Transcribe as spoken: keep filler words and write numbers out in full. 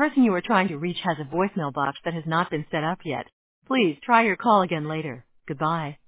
person you are trying to reach has a voicemail box that has not been set up yet. Please try your call again later. Goodbye.